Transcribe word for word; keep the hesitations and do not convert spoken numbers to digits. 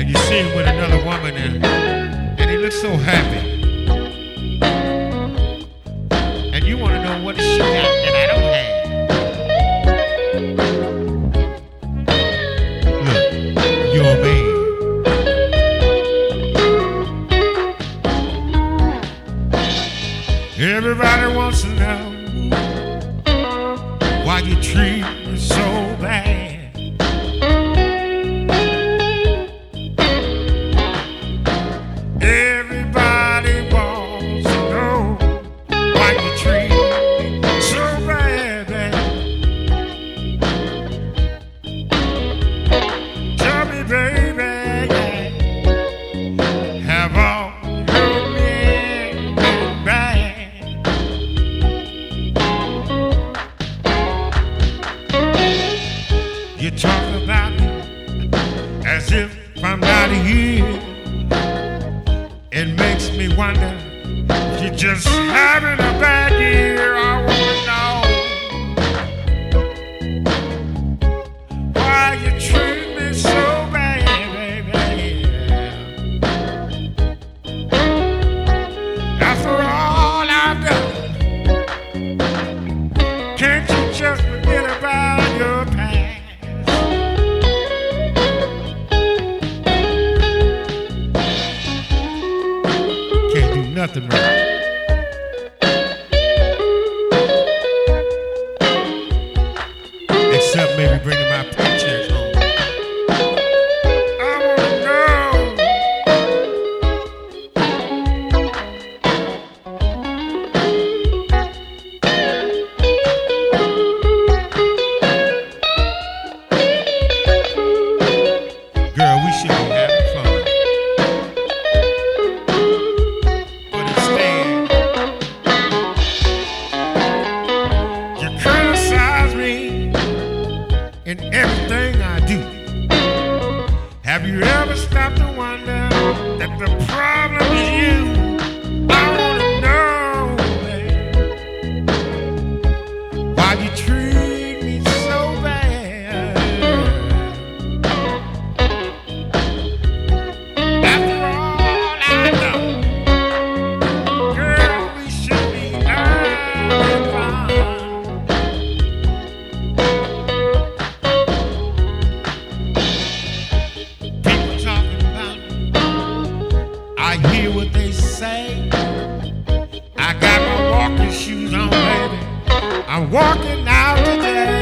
and you see him with another woman and, and he looks so happy. And you want to know what she got that I don't have. Look, you're a man. Everybody wants to know why you treat me so bad. Everybody wants to know why you treat me so bad, bad. Tell me, baby, have all your men been bad? You talk about me as if I'm not here. It makes me wonder if you're just having a bad year. I wanna know why you treat me so bad, baby. After all I've done, can't you just forget about your past? Nothing right. Except maybe bringing my paycheck home. I wanna know. Girl, we should be having fun. In everything I do, have you ever stopped to wonder that the problem is you? I wanna know, babe, why you treat me so bad. After all I know, girl, we should be having fun. I hear what they say. I got my walking shoes on, baby. I'm walking out today.